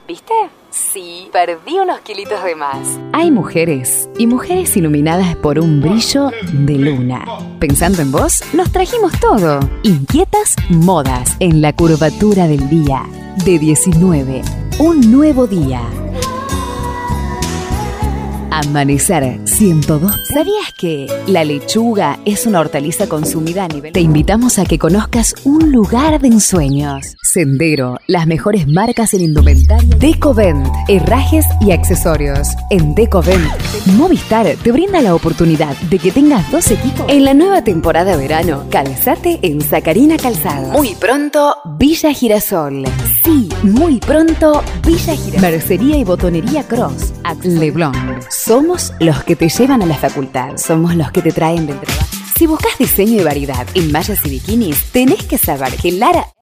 ¿Viste? Sí, perdí unos kilitos de más. Hay mujeres y mujeres iluminadas por un brillo de luna. Pensando en vos, nos trajimos todo. Inquietas modas en la curvatura del día. De 19, un nuevo día. Amanecer 102. ¿Sabías que la lechuga es una hortaliza consumida a nivel? Te invitamos a que conozcas un lugar de ensueños. Sendero, las mejores marcas en indumentaria. Decovent, herrajes y accesorios. En Decovent, Movistar te brinda la oportunidad de que tengas 2 equipos. En la nueva temporada de verano, calzate en Sacarina Calzados. Muy pronto, Villa Girasol. Sí, muy pronto, Villa Girasol. Mercería y botonería Cross. Leblon. Somos los que te llevan a la facultad. Somos los que te traen del trabajo. Si buscas diseño y variedad en mallas y bikinis, tenés que saber que Lara